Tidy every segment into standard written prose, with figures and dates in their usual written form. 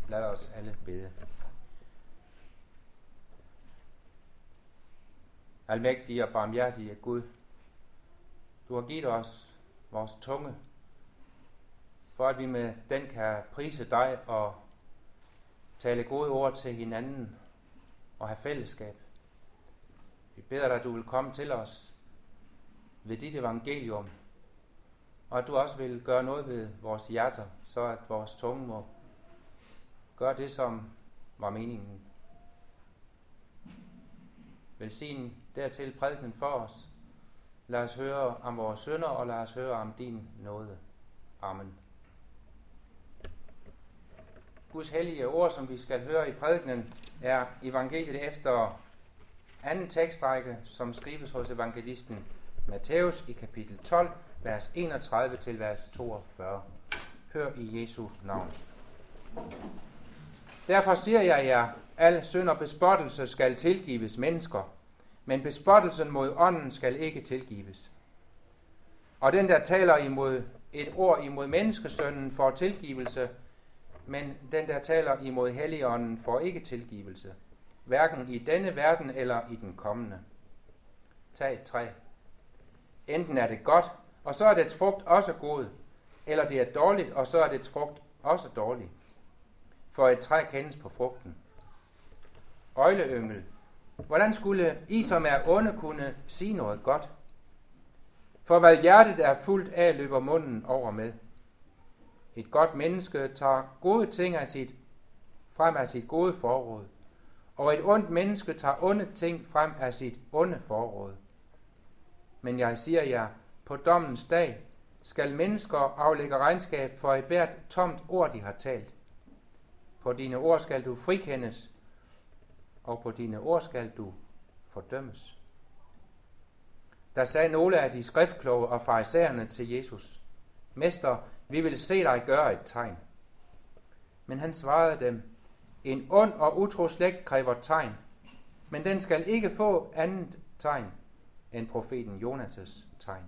Lad os alle bede. Almægtige og barmhjertige Gud, du har givet os vores tunge, for at vi med den kan prise dig og tale gode ord til hinanden og have fællesskab. Vi beder dig, at du vil komme til os ved dit evangelium, og at du også vil gøre noget ved vores hjerter, så at vores tunge må gøre det, som var meningen. Velsign dertil prædiken for os. Lad os høre om vores synder, og lad os høre om din nåde. Amen. Guds hellige ord, som vi skal høre i prædikenen, er evangeliet efter anden tekstrække, som skrives hos evangelisten Matthæus i kapitel 12, vers 31 til vers 42. Hør i Jesu navn. Derfor siger jeg jer, al synd og bespottelse skal tilgives mennesker, men bespottelsen mod ånden skal ikke tilgives. Og den, der taler imod et ord imod menneskesønnen, får tilgivelse, men den, der taler imod Helligånden, får ikke tilgivelse, hverken i denne verden eller i den kommende. Tag et træ. Enten er det godt, og så er dets frugt også god, eller det er dårligt, og så er dets frugt også dårlig. For et træ kendes på frugten. Øgleyngel. Hvordan skulle I, som er onde, kunne sige noget godt? For hvad hjertet er fuldt af, løber munden over med. Et godt menneske tager gode ting frem af sit gode forråd, og et ondt menneske tager onde ting frem af sit onde forråd. Men jeg siger jer, på dommens dag skal mennesker aflægge regnskab for et hvert tomt ord, de har talt. På dine ord skal du frikendes, og på dine ord skal du fordømmes. Der sagde nogle af de skriftkloge og farisæerne til Jesus: Mester, vi vil se dig gøre et tegn. Men han svarede dem: En ond og utro slægt kræver tegn, men den skal ikke få andet tegn end profeten Jonas' tegn.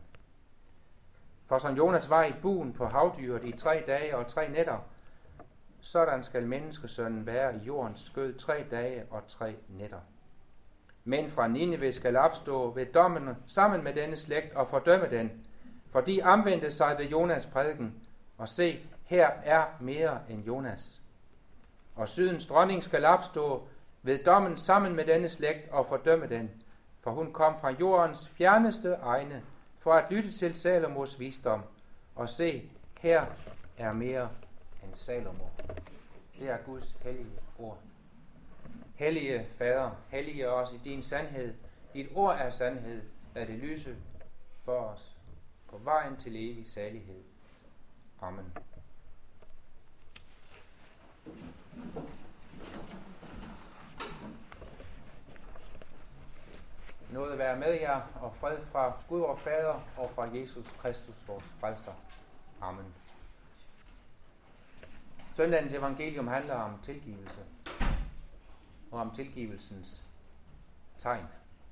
For som Jonas var i buen på havdyret i 3 dage og 3 nætter, sådan skal menneskesønnen være i jordens skød 3 dage og 3 nætter. Men fra Nineve skal opstå ved dommen sammen med denne slægt og fordømme den, for de omvendte sig ved Jonas prædiken, og se, her er mere end Jonas. Og Sydens dronning skal opstå ved dommen sammen med denne slægt og fordømme den, for hun kom fra jordens fjerneste egne for at lytte til Salomos visdom, og se, her er mere end Salomo. Det er Guds hellige ord. Hellige Fader, hellige os i din sandhed. Dit ord er sandhed. Lad det lyse for os på vejen til evig salighed. Amen. Nåde være med jer, og fred fra Gud vor Fader og fra Jesus Kristus, vores frelser. Amen. Søndagens evangelium handler om tilgivelse og om tilgivelsens tegn.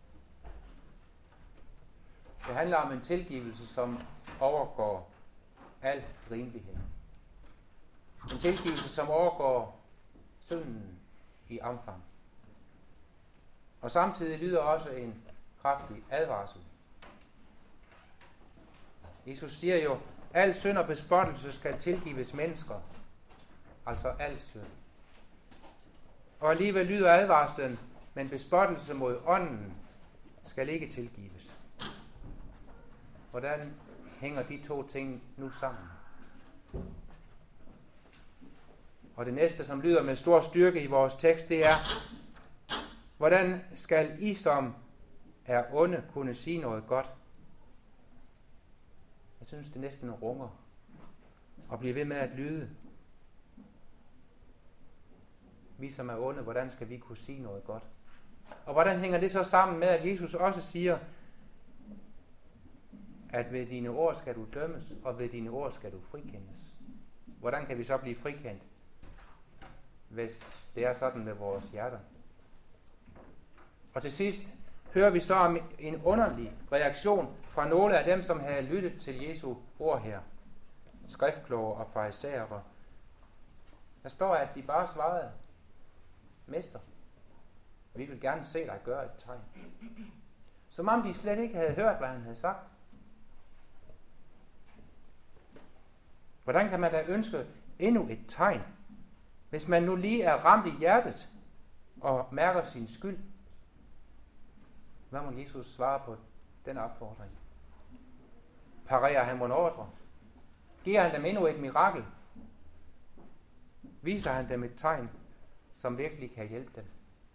Det handler om en tilgivelse, som overgår al rimelighed. En tilgivelse, som overgår synden i omfang. Og samtidig lyder også en kraftig advarsel. Jesus siger jo, al synd og bespottelse skal tilgives mennesker. Altså al synd. Og alligevel lyder advarslen, men bespottelse mod ånden skal ikke tilgives. Hvordan hænger de to ting nu sammen? Og det næste, som lyder med stor styrke i vores tekst, det er: Hvordan skal I, som er onde, kunne sige noget godt? Jeg synes, det næsten runger og bliver ved med at lyde. Vi, som er onde, hvordan skal vi kunne sige noget godt? Og hvordan hænger det så sammen med, at Jesus også siger, at ved dine ord skal du dømmes, og ved dine ord skal du frikendes? Hvordan kan vi så blive frikendt, hvis det er sådan med vores hjerter? Og til sidst hører vi så om en underlig reaktion fra nogle af dem, som havde lyttet til Jesu ord her. Skriftkloge og farisæere. Der står, at de bare svarede, Mester, vi vil gerne se dig gøre et tegn. Som om de slet ikke havde hørt, hvad han havde sagt. Hvordan kan man da ønske endnu et tegn, hvis man nu lige er ramt i hjertet og mærker sin skyld? Hvad må Jesus svare på den opfordring? Parerer han mon ordre? Giver han dem endnu et mirakel? Viser han dem et tegn, som virkelig kan hjælpe dem?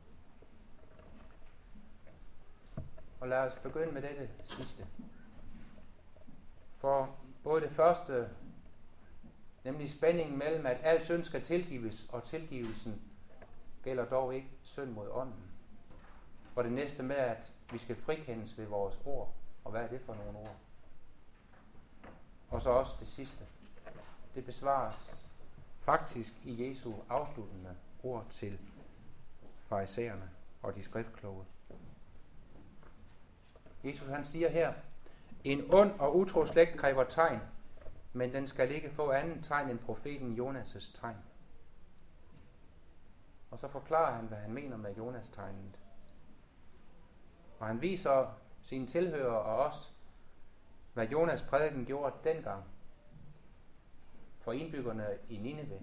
Og lad os begynde med dette sidste. For både det første, nemlig spændingen mellem, at al synd skal tilgives, og tilgivelsen gælder dog ikke synd mod ånden. Og det næste med, at vi skal frikendes ved vores ord. Og hvad er det for nogle ord? Og så også det sidste. Det besvares faktisk i Jesu afsluttende ord til farisæerne og de skriftkloge. Jesus han siger her, en ond og utro slægt kræver tegn, men den skal ikke få anden tegn end profeten Jonas' tegn. Og så forklarer han, hvad han mener med Jonas-tegnet. Og han viser sine tilhørere og os, hvad Jonas prædiken gjorde dengang for indbyggerne i Nineve.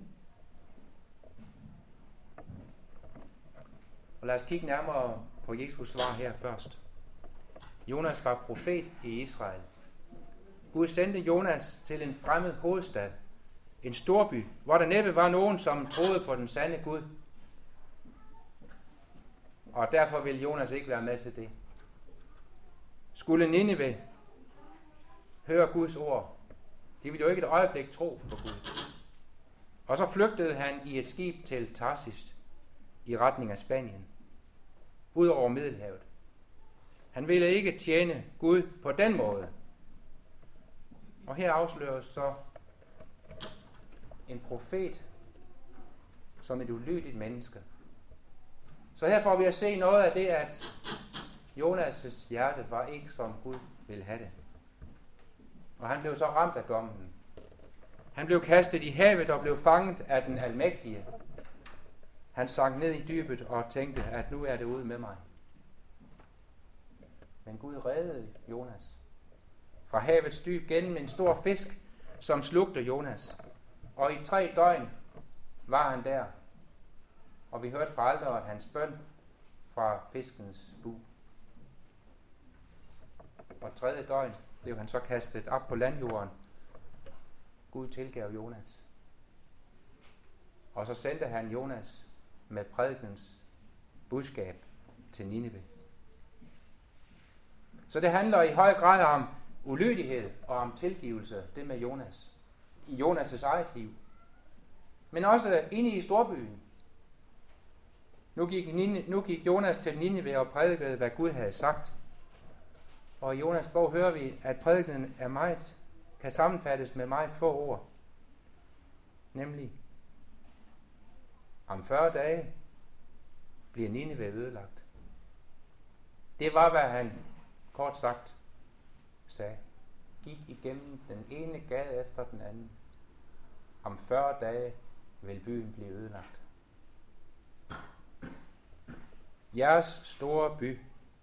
Og lad os kigge nærmere på Jesus svar her først. Jonas var profet i Israel. Gud sendte Jonas til en fremmed hovedstad, en storby, hvor der næppe var nogen, som troede på den sande Gud. Og derfor ville Jonas ikke være med til det. Skulle Nineve høre Guds ord, de ville jo ikke et øjeblik tro på Gud. Og så flygtede han i et skib til Tarsis i retning af Spanien, ud over Middelhavet. Han ville ikke tjene Gud på den måde. Og her afsløres så en profet som et ulydigt menneske. Så her får vi at se noget af det, at Jonas' hjerte var ikke som Gud ville have det. Og han blev så ramt af dommen. Han blev kastet i havet og blev fanget af den almægtige. Han sank ned i dybet og tænkte, at nu er det ude med mig. Men Gud reddede Jonas fra havets dyb gennem en stor fisk, som slugte Jonas. Og i 3 døgn var han der. Og vi hørte fra alteret hans bøn fra fiskens bug. Og 3. døgn blev han så kastet op på landjorden. Gud tilgav Jonas. Og så sendte han Jonas med prædikens budskab til Nineve. Så det handler i høj grad om ulydighed og om tilgivelse, det med Jonas. I Jonas' eget liv. Men også inde i storbyen. Nu gik Jonas til Nineve og prædikede, hvad Gud havde sagt. Og i Jonas' bog hører vi, at prædikenen kan sammenfattes med meget få ord. Nemlig, om 40 dage bliver Nineve ødelagt. Det var, hvad han kort sagt sagde. Gik igennem den ene gade efter den anden. Om 40 dage vil byen blive ødelagt. Jeres store by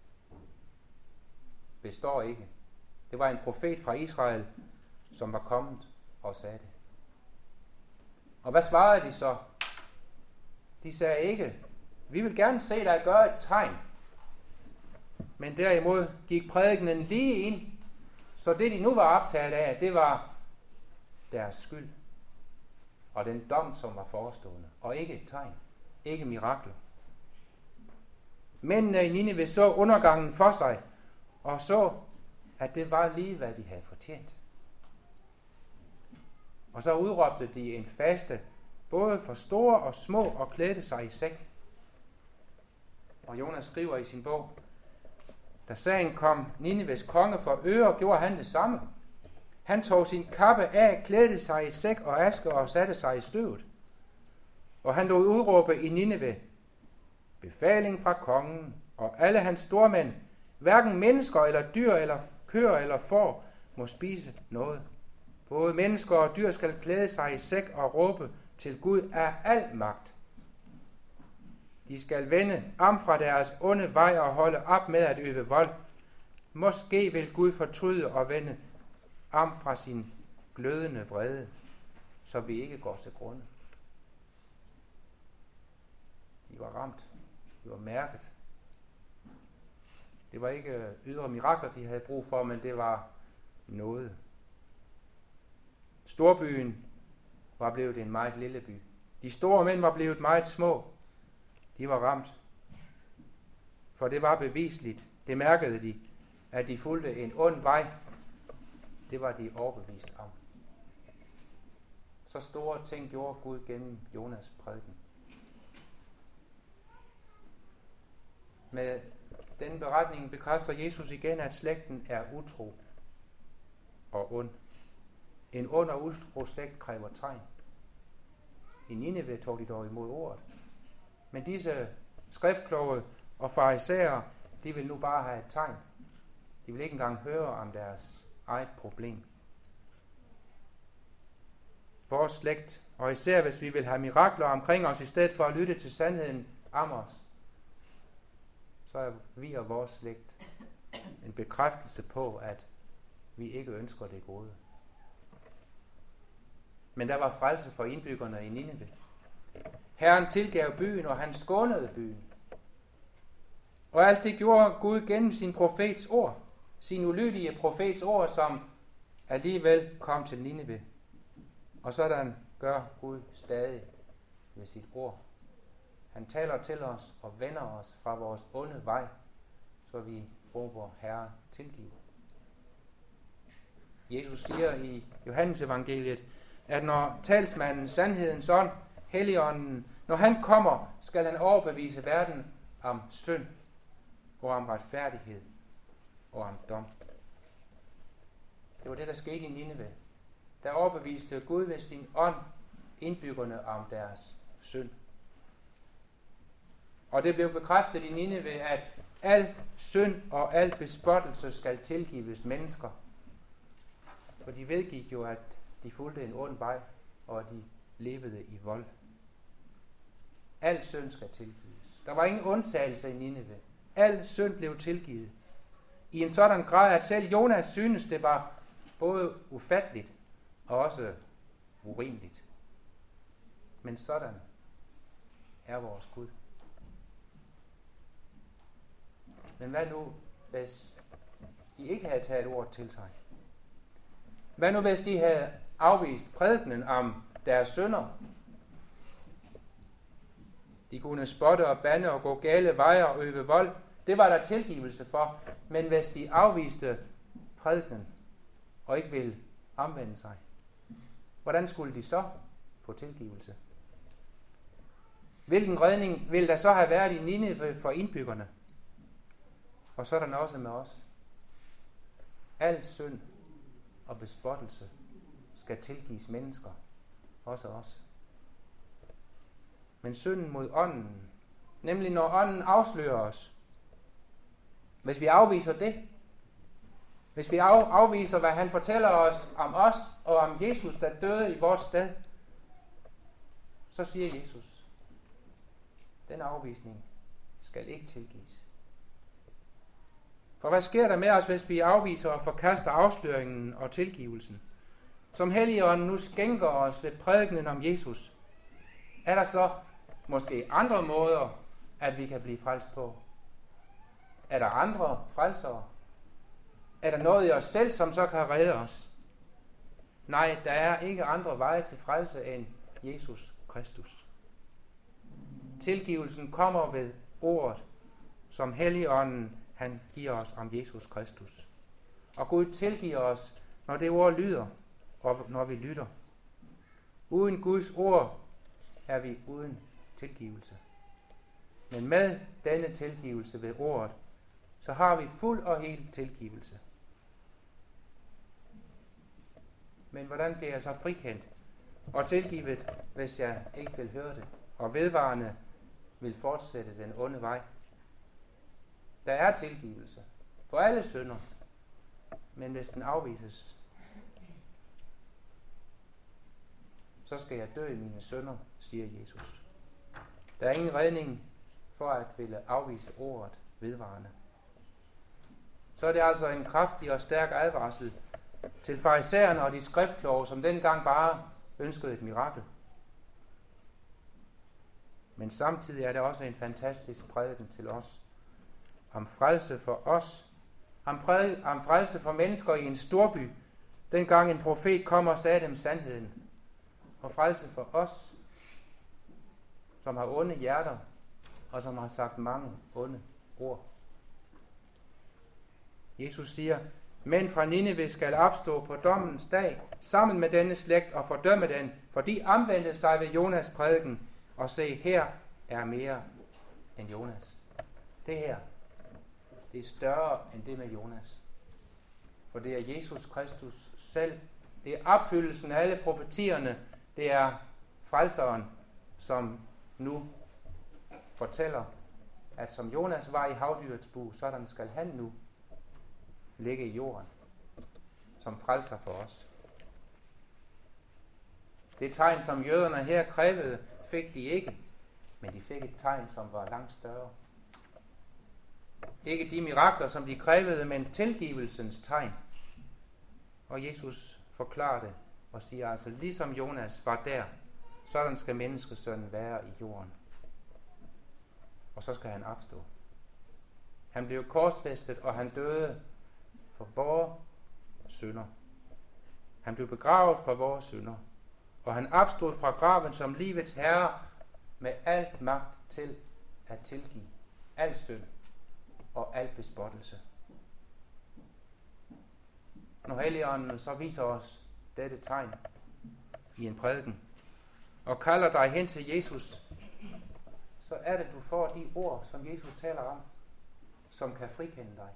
består ikke. Det var en profet fra Israel, som var kommet og sagde det. Og hvad svarede de så? De sagde ikke, vi vil gerne se dig gøre et tegn. Men derimod gik prædikenen lige ind, så det de nu var optaget af, det var deres skyld. Og den dom, som var forestående. Og ikke et tegn. Ikke mirakler. Mændene i Nineve så undergangen for sig, og så, at det var lige, hvad de havde fortjent. Og så udråbte de en faste, både for store og små, og klædte sig i sæk. Og Jonas skriver i sin bog, da sagen kom Nineves konge for øre, gjorde han det samme. Han tog sin kappe af, klædte sig i sæk og aske og satte sig i støvet. Og han lod udråbe i Nineve, befaling fra kongen og alle hans stormænd, hverken mennesker eller dyr eller køer eller får må spise noget. Både mennesker og dyr skal klæde sig i sæk og råbe Til Gud er al magt. De skal vende om fra deres onde vej og holde op med at øve vold. Måske vil Gud fortryde og vende om fra sin glødende vrede, så vi ikke går til grunde. De var ramt. De var mærket. Det var ikke ydre mirakler, de havde brug for, men det var noget. Storbyen var blevet en meget lille by. De store mænd var blevet meget små. De var ramt. For det var bevisligt, det mærkede de, at de fulgte en ond vej. Det var de overbevist om. Så store ting gjorde Gud gennem Jonas' prædiken. Med den beretning bekræfter Jesus igen, at slægten er utro og ond. En ond og utro slægt kræver tegn. I Nineve tog de dog imod ordet. Men disse skriftkloge og farisæere, de vil nu bare have et tegn. De vil ikke engang høre om deres eget problem. Vores slægt, og især hvis vi vil have mirakler omkring os, i stedet for at lytte til sandheden om os, så er vi og vores slægt en bekræftelse på, at vi ikke ønsker det gode. Men der var frelse for indbyggerne i Nineve. Herren tilgav byen, og han skånede byen. Og alt det gjorde Gud gennem sin profets ord, sin ulydige profets ord, som alligevel kom til Nineve. Og sådan gør Gud stadig med sit ord. Han taler til os og vender os fra vores onde vej, så vi råber, Herre, tilgiv. Jesus siger i Johannes evangeliet, at når talsmanden, sandhedens ånd, Helligånden, når han kommer, skal han overbevise verden om synd og om retfærdighed og om dom. Det var det, der skete i Nineve. Der overbeviste Gud ved sin ånd indbyggerne om deres synd. Og det blev bekræftet i Nineve, at al synd og al bespottelse skal tilgives mennesker. For de vedgik jo, at de fulgte en ond vej, og at de levede i vold. Al synd skal tilgives. Der var ingen undtagelse i Nineve. Al synd blev tilgivet. I en sådan grad, at selv Jonas synes, det var både ufatteligt og også urimeligt. Men sådan er vores Gud. Men hvad nu, hvis de ikke havde taget ordet til sig? Hvad nu, hvis de havde afvist prædikenen om deres synder? De kunne spotte og bande og gå gale veje og øve vold. Det var der tilgivelse for. Men hvis de afviste prædikenen og ikke ville omvende sig, hvordan skulle de så få tilgivelse? Hvilken redning ville der så have været i Nineve for indbyggerne? Og sådan også med os. Al synd og bespottelse skal tilgives mennesker, også os. Men synden mod ånden, nemlig når ånden afslører os, hvis vi afviser det, hvis vi afviser, hvad han fortæller os og om Jesus, der døde i vores sted, så siger Jesus, den afvisning skal ikke tilgives. For hvad sker der med os, hvis vi afviser og forkaster afsløringen og tilgivelsen? Som Helligånden nu skænker os ved prædikenen om Jesus, er der så måske andre måder, at vi kan blive frelst på? Er der andre frelsere? Er der noget i os selv, som så kan redde os? Nej, der er ikke andre veje til frelse end Jesus Kristus. Tilgivelsen kommer ved ordet, som Helligånden han giver os om Jesus Kristus. Og Gud tilgiver os, når det ord lyder, og når vi lytter. Uden Guds ord er vi uden tilgivelse. Men med denne tilgivelse ved ordet, så har vi fuld og hel tilgivelse. Men hvordan bliver jeg så frikendt og tilgivet, hvis jeg ikke vil høre det, og vedvarende vil fortsætte den onde vej? Der er tilgivelse for alle synder, men hvis den afvises, så skal jeg dø i mine synder, siger Jesus. Der er ingen redning for at ville afvise ordet vedvarende. Så er det altså en kraftig og stærk advarsel til farisæerne og de skriftkloge, som dengang bare ønskede et mirakel. Men samtidig er det også en fantastisk prædiken til os. Om frelse for os. Om frelse for mennesker i en storby, dengang en profet kom og sagde dem sandheden. Og frelse for os, som har onde hjerter, og som har sagt mange onde ord. Jesus siger, men fra Nineve skal opstå på dommens dag, sammen med denne slægt og fordømme den, for de omvendte sig ved Jonas prædiken, og se, her er mere end Jonas. Det her, det er større end det med Jonas. For det er Jesus Kristus selv. Det er opfyldelsen af alle profetierne. Det er frelseren, som nu fortæller, at som Jonas var i havdyrets bug, sådan skal han nu ligge i jorden, som frelser for os. Det tegn, som jøderne her krævede, fik de ikke, men de fik et tegn, som var langt større. Ikke de mirakler, som de krævede, men tilgivelsens tegn. Og Jesus forklarer det og siger altså, ligesom Jonas var der, sådan skal menneskesønnen være i jorden. Og så skal han opstå. Han blev korsfæstet, og han døde for vores synder. Han blev begravet for vores synder. Og han opstod fra graven som livets herre med alt magt til at tilgive al synd og al bespottelse. Når Helligånden så viser os dette tegn i en prædiken og kalder dig hen til Jesus, så er det, du får de ord, som Jesus taler om, som kan frikende dig.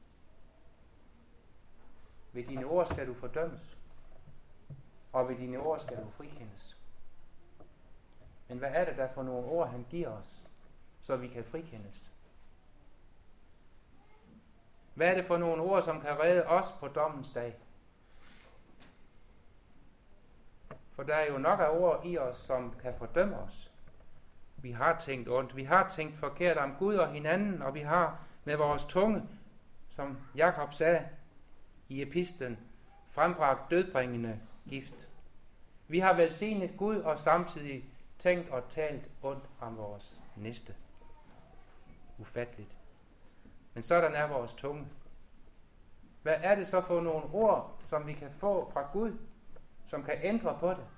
Ved dine ord skal du fordømmes, og ved dine ord skal du frikendes. Men hvad er det der for nogle ord, han giver os, så vi kan frikendes? Hvad er det for nogle ord, som kan redde os på dommens dag? For der er jo nok af ord i os, som kan fordømme os. Vi har tænkt ondt, vi har tænkt forkert om Gud og hinanden, og vi har med vores tunge, som Jakob sagde i epistlen, frembragt dødbringende gift. Vi har velsignet Gud og samtidig tænkt og talt ondt om vores næste. Ufatteligt. Men sådan er vores tunge. Hvad er det så for nogle ord, som vi kan få fra Gud, som kan ændre på det?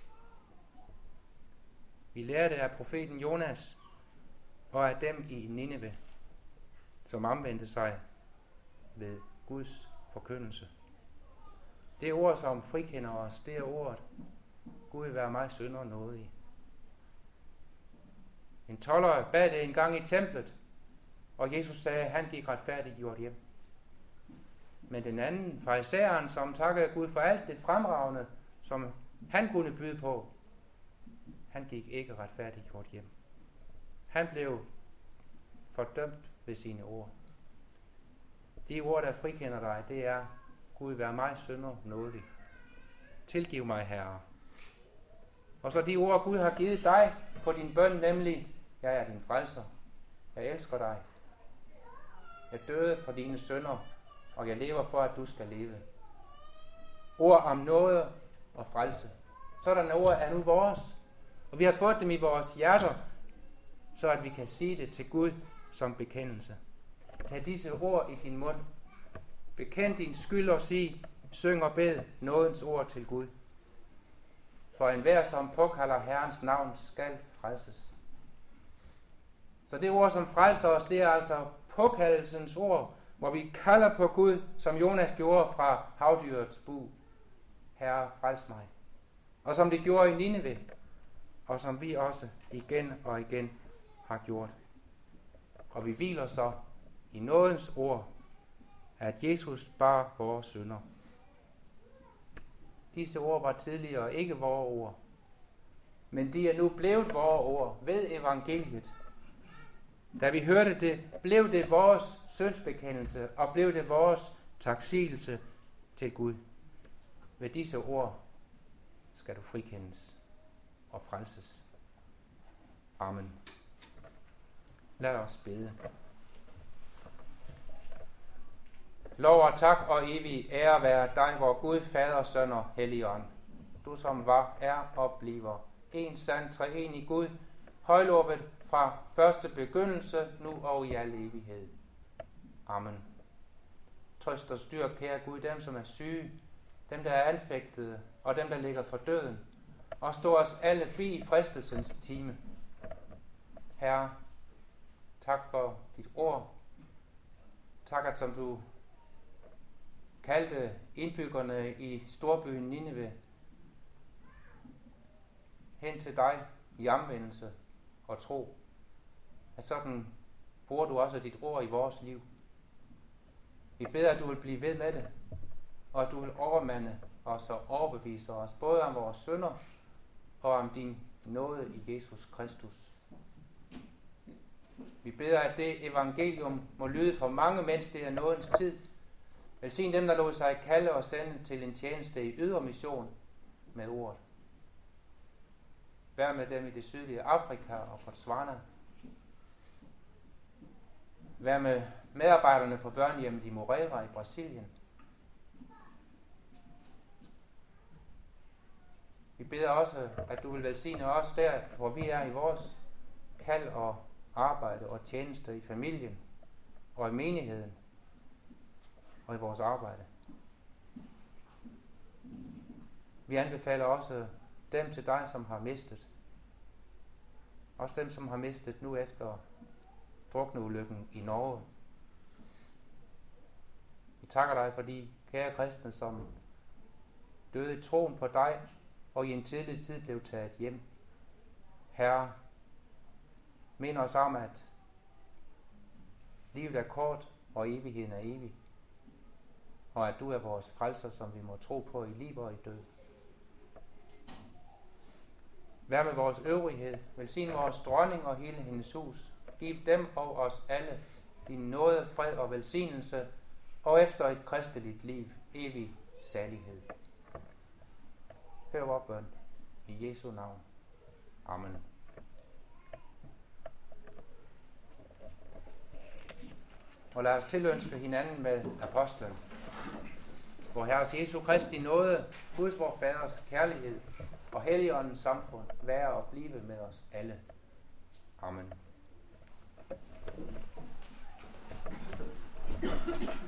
Vi lærer det af profeten Jonas og af dem i Nineve, som omvendte sig ved Guds forkyndelse. Det ord, som frikender os, det er ordet, Gud vil være mig synder nådig. En toller bad det en gang i templet, og Jesus sagde, at han gik retfærdiggjort hjem. Men den anden, farisæeren, som takkede Gud for alt det fremragende, som han kunne byde på, han gik ikke retfærdiggjort hjem. Han blev fordømt ved sine ord. De ord, der frikender dig, det er, Gud, vær mig synder nådig. Tilgiv mig, Herre. Og så de ord, Gud har givet dig på din bøn, nemlig, jeg er din frelser. Jeg elsker dig. Jeg døde for dine synder, og jeg lever for, at du skal leve. Ord om nåde og frelse. Sådanne ord er nu vores, og vi har fået dem i vores hjerter, så at vi kan sige det til Gud som bekendelse. Tag disse ord i din mund. Bekend din skyld og sig, syng og bed nådens ord til Gud. For enhver, som påkalder Herrens navn, skal frelses. Så det ord, som frelser os, det er altså påkaldelsens ord, hvor vi kalder på Gud, som Jonas gjorde fra havdyrets bug. Herre, frels mig. Og som det gjorde i Nineve, og som vi også igen og igen har gjort. Og vi hviler så i nådens ord, at Jesus bar vores synder. Disse ord var tidligere ikke vores ord, men de er nu blevet vores ord ved evangeliet. Da vi hørte det, blev det vores syndsbekendelse, og blev det vores taksigelse til Gud. Ved disse ord skal du frikendes. og frelses. Amen. Lad os bede. Lov og tak og evig ære være dig, vor Gud, Fader, Søn og Helligånd. Du som var, er og bliver en sand treenig Gud, højlovet fra første begyndelse, nu og i al evighed. Amen. Trøst og styrk, kære Gud, dem som er syge, dem der er anfægtede, og dem der ligger for døden, og stå os alle bi i fristelsens time. Herre, tak for dit ord. Tak, at som du kaldte indbyggerne i storbyen Nineve hen til dig i omvendelse og tro, at sådan bruger du også dit ord i vores liv. Vi beder, at du vil blive ved med det, og at du vil overmande os og overbevise os, både om vores synder og om din nåde i Jesus Kristus. Vi beder, at det evangelium må lyde for mange, mens det er nådens tid. Velsign dem, der lod sig kalde og sende til en tjeneste i ydre mission med ordet. Vær med dem i det sydlige Afrika og Botswana. Vær med medarbejderne på børnehjemmet i Moreira i Brasilien. Vi beder også, at du vil velsigne os der, hvor vi er i vores kald og arbejde og tjeneste i familien og i menigheden og i vores arbejde. Vi anbefaler også dem til dig, som har mistet. Også dem, som har mistet nu efter drukneulykken i Norge. Vi takker dig for de kære kristne, som døde i troen på dig og i en tidlig tid blev taget hjem. Herre, mind os om, at livet er kort og evigheden er evig, og at du er vores frelser, som vi må tro på i liv og i død. Vær med vores øvrighed, velsign vores dronning og hele hendes hus. Giv dem og os alle din nåde, fred og velsignelse, og efter et kristeligt liv, evig salighed. Hør vor bøn i Jesu navn. Amen. Og lad os tilønske hinanden med apostlen. Vor Herres Jesu Kristi nåde, Guds vor Faders kærlighed og Helligåndens samfund være og blive med os alle. Amen.